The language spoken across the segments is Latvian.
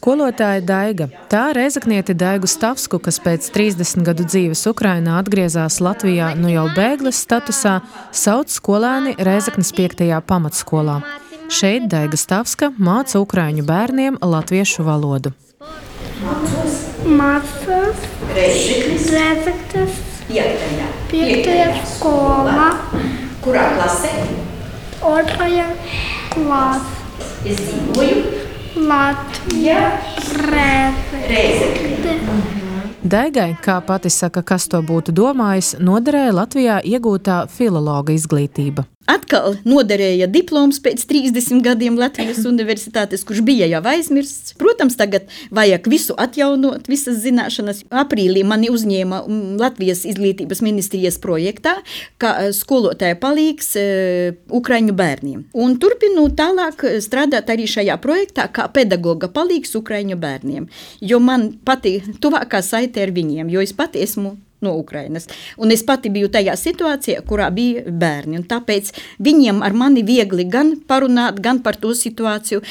skolotāja Daiga. Tā rēzaknieti Daigu Stavsku, kas pēc 30 gadu dzīves Ukrainā atgriezās Latvijā jau bēgles statusā, sauc skolēni Rēzaknes 5. pamatskolā. Šeit Daiga Stavska māca ukraiņu bērniem latviešu valodu. Mācos Rēzaknes 5. skolā. Kurā klasē? 2. klasē. Es dzīvoju Latvijā, Rēzekne. Daigai, kā pati saka, kas to būtu domājis, noderēja Latvijā iegūtā filologa izglītība. Atkal noderēja diploms pēc 30 gadiem Latvijas universitātes, kurš bija jau aizmirsts. Protams, tagad vajag visu atjaunot, visas zināšanas. Aprīlī mani uzņēma Latvijas izglītības ministrijas projektā, kā skolotāja palīgs ukraiņu bērniem. Un turpinu tālāk strādāt arī šajā projektā, kā pedagoga palīgs ukraiņu bērniem. Jo man pati tuvākā saite ar viņiem, jo es pati esmu no Ukrainas. Un es pati biju tajā situācijā, kurā bija bērni. Un tāpēc viņiem ar mani viegli gan parunāt, gan par to situāciju,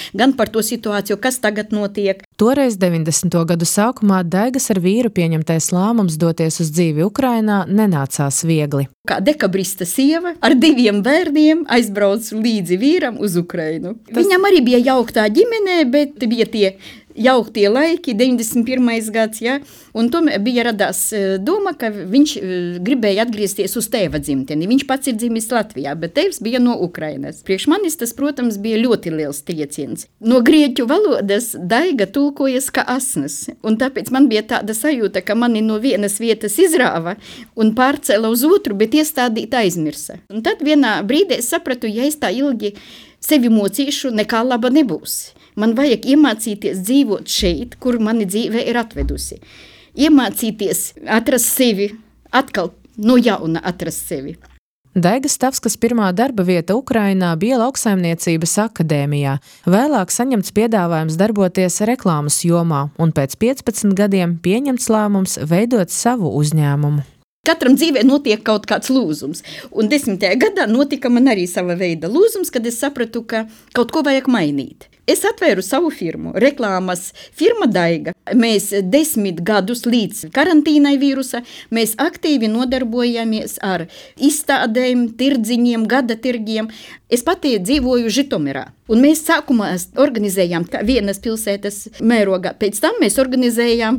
kas tagad notiek. Toreiz 90. gadu sākumā Daigas ar vīru pieņemtais lēmums doties uz dzīvi Ukrainā nenācās viegli. Kā dekabrista sieva ar 2 bērniem aizbraucu līdzi vīram uz Ukrainu. Viņam arī bija jauktā ģimenē, bet bija tie jauktie laiki, 91. gads, ja, un tomēr bija radās doma, ka viņš gribēja atgriezties uz tēva dzimteni. Viņš pats ir dzimis Latvijā, bet tēvs bija no Ukrainas. Priekš manis tas, protams, bija ļoti liels trieciens. No grieķu valodas Daiga tulkojas kā asnas, un tāpēc man bija tāda sajūta, ka mani no vienas vietas izrāva un pārcēla uz otru, bet iestādīt aizmirsa. Un tad vienā brīdī es sapratu, ja es tā ilgi sevi mocīšu, nekā laba nebūs. Man vajag iemācīties dzīvot šeit, kur mani dzīve ir atvedusi. Iemācīties atrast sevi, atkal no jauna atrast sevi. Daiga Stavskas pirmā darba vieta Ukrainā bija lauksaimniecības akadēmijā. Vēlāk saņemts piedāvājums darboties reklāmas jomā un pēc 15 gadiem pieņemts lēmums veidot savu uzņēmumu. Katram dzīvē notiek kaut kāds lūzums, un 10. gadā notika man arī sava veida lūzums, kad es sapratu, ka kaut ko vajag mainīt. Es atvēru savu firmu, reklāmas firma Daiga. Mēs 10 gadus līdz karantīnai vīrusa, mēs aktīvi nodarbojamies ar izstādēm, tirdziņiem, gada tirgiem. Es pati dzīvoju Žitomirā, un mēs sākumā organizējām vienas pilsētas mērogā. Pēc tam mēs organizējām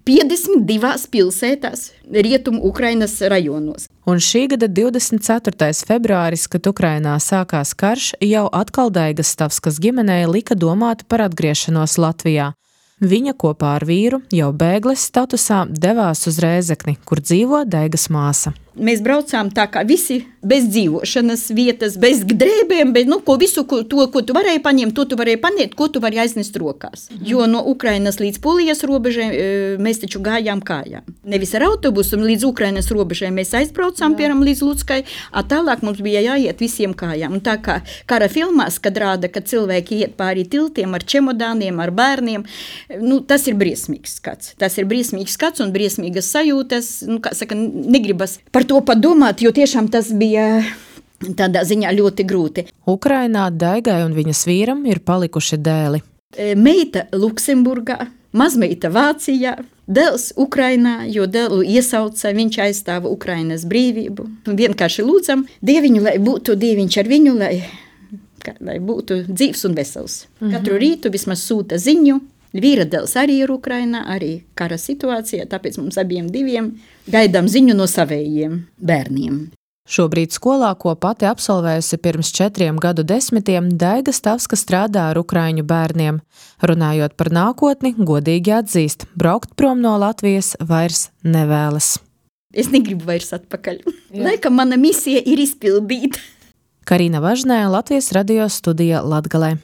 52 pilsētās Rietumu Ukrainas rajonos. Un šī gada 24. februāris, kad Ukrainā sākās karš, jau atkal Daigas Stavskas ģimenei lika domāt par atgriešanos Latvijā. Viņa kopā ar vīru jau bēgles statusā devās uz Rēzekni, kur dzīvo Daigas māsa. Mēs braucām tā kā visi bez dzīvošanas vietas, bez drēbēm, bet visu, ko tu varēji paņemt, to tu varēji paņemt, ko tu vari aiznest rokās. Jo no Ukrainas līdz Polijas robežai mēs taču gājām kājām. Nevis ar autobusu, līdz Ukrainas robežai mēs aizbraucām, piemēram, līdz Lutskai, tālāk mums bija jāiet visiem kājām. Un tā kā kara filmās, kad rāda, ka cilvēki iet pāri tiltiem ar čemodāniem, ar bērniem, tas ir briesmīgs skats. Tas ir briesmīgs skats un briesmīgas sajūtas, negribas par to padomāt, jo tiešām tas bija tādā ziņā ļoti grūti. Ukrainā Daigai un viņas vīram ir palikuši dēli. Meita Luksemburgā, mazmeita Vācijā, dēls Ukrainā, jo dēlu iesauca, viņš aizstāva Ukrainas brīvību. Vienkārši lūdzam Dieviņu, lai būtu Dieviņš ar viņu, lai būtu dzīvs un vesels. Katru rītu vismaz sūta ziņu. Vīra dēls arī ir Ukrainā, arī kara situācijā, tāpēc mums abiem gaidām ziņu no savējiem bērniem. Šobrīd skolā, ko pati absolvējusi pirms 4 gadu desmitiem, Daiga Stavska strādā ar ukraiņu bērniem. Runājot par nākotni, godīgi atzīst, braukt prom no Latvijas vairs nevēlas. Es negribu vairs atpakaļ. Laikam mana misija ir izpildīta. Karina Važnē, Latvijas radio studija Latgalē.